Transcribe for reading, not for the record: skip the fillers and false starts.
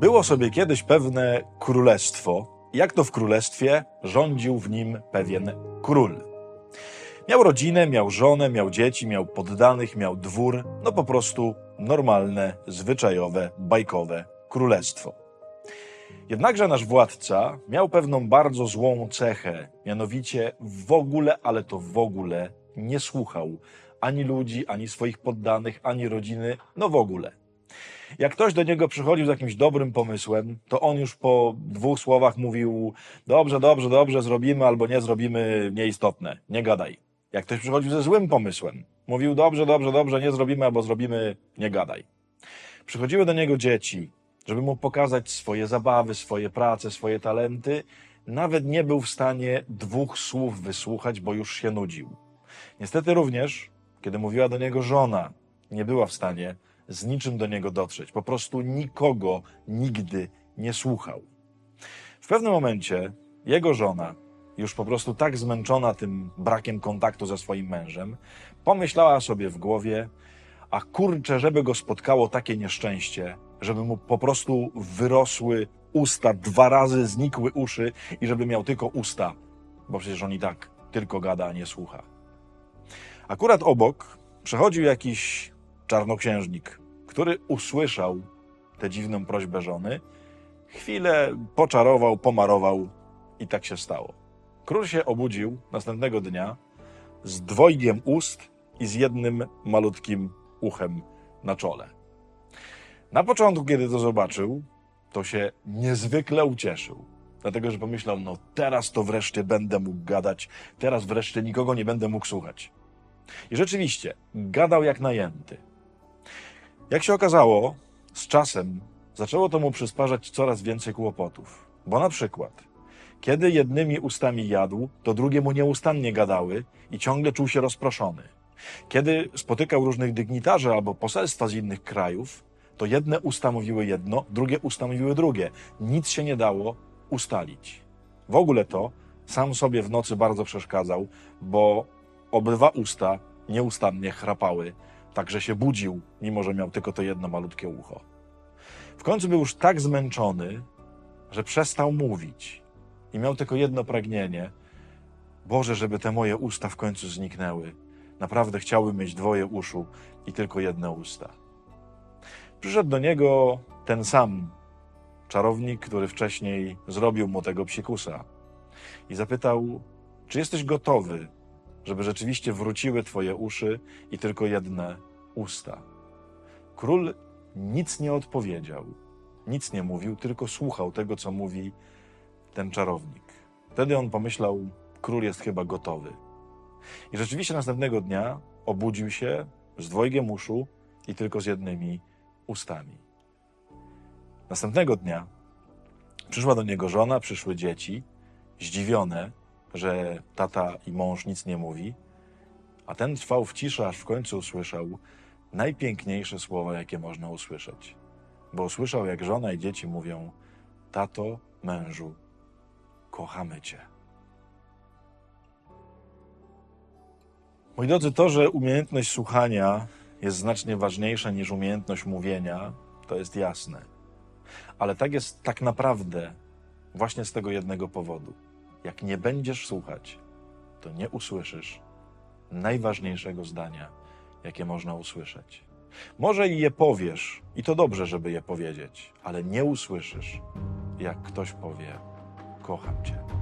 Było sobie kiedyś pewne królestwo. Jak to w królestwie, rządził w nim pewien król. Miał rodzinę, miał żonę, miał dzieci, miał poddanych, miał dwór. No po prostu normalne, zwyczajowe, bajkowe królestwo. Jednakże nasz władca miał pewną bardzo złą cechę, mianowicie w ogóle, ale to w ogóle nie słuchał ani ludzi, ani swoich poddanych, ani rodziny, no w ogóle. Jak ktoś do niego przychodził z jakimś dobrym pomysłem, to on już po 2 słowach mówił: dobrze, zrobimy albo nie zrobimy, nieistotne, nie gadaj. Jak ktoś przychodził ze złym pomysłem, mówił: dobrze, nie zrobimy albo zrobimy, nie gadaj. Przychodziły do niego dzieci, żeby mu pokazać swoje zabawy, swoje prace, swoje talenty. Nawet nie był w stanie 2 słów wysłuchać, bo już się nudził. Niestety również, kiedy mówiła do niego żona, nie była w stanie z niczym do niego dotrzeć. Po prostu nikogo nigdy nie słuchał. W pewnym momencie jego żona, już po prostu tak zmęczona tym brakiem kontaktu ze swoim mężem, pomyślała sobie w głowie: a kurczę, żeby go spotkało takie nieszczęście, żeby mu po prostu wyrosły usta, 2 razy znikły uszy i żeby miał tylko usta, bo przecież on i tak tylko gada, a nie słucha. Akurat obok przechodził jakiś czarnoksiężnik, który usłyszał tę dziwną prośbę żony, chwilę poczarował, pomarował i tak się stało. Król się obudził następnego dnia z 2 ust i z 1 malutkim uchem na czole. Na początku, kiedy to zobaczył, to się niezwykle ucieszył, dlatego że pomyślał: no teraz to wreszcie będę mógł gadać, teraz wreszcie nikogo nie będę mógł słuchać. I rzeczywiście, gadał jak najęty. Jak się okazało, z czasem zaczęło to mu przysparzać coraz więcej kłopotów. Bo na przykład, kiedy jednymi ustami jadł, to drugie mu nieustannie gadały i ciągle czuł się rozproszony. Kiedy spotykał różnych dygnitarzy albo poselstwa z innych krajów, to jedne usta mówiły jedno, drugie usta mówiły drugie. Nic się nie dało ustalić. W ogóle to sam sobie w nocy bardzo przeszkadzał, bo obydwa usta nieustannie chrapały, tak że się budził, mimo że miał tylko to jedno malutkie ucho. W końcu był już tak zmęczony, że przestał mówić i miał tylko jedno pragnienie: Boże, żeby te moje usta w końcu zniknęły. Naprawdę chciałbym mieć 2 uszu i tylko 1 usta. Przyszedł do niego ten sam czarownik, który wcześniej zrobił mu tego psikusa i zapytał: czy jesteś gotowy, żeby rzeczywiście wróciły twoje uszy i tylko 1 usta? Król nic nie odpowiedział, nic nie mówił, tylko słuchał tego, co mówi ten czarownik. Wtedy on pomyślał: król jest chyba gotowy. I rzeczywiście następnego dnia obudził się z 2 uszu i tylko z 1 ustami. Następnego dnia przyszła do niego żona, przyszły dzieci, zdziwione, że tata i mąż nic nie mówi, a ten trwał w ciszy, aż w końcu usłyszał najpiękniejsze słowa, jakie można usłyszeć. Bo usłyszał, jak żona i dzieci mówią: tato, mężu, kochamy cię. Moi drodzy, to, że umiejętność słuchania jest znacznie ważniejsza niż umiejętność mówienia, to jest jasne. Ale tak jest tak naprawdę właśnie z tego jednego powodu. Jak nie będziesz słuchać, to nie usłyszysz najważniejszego zdania, jakie można usłyszeć. Może i je powiesz, i to dobrze, żeby je powiedzieć, ale nie usłyszysz, jak ktoś powie: kocham cię.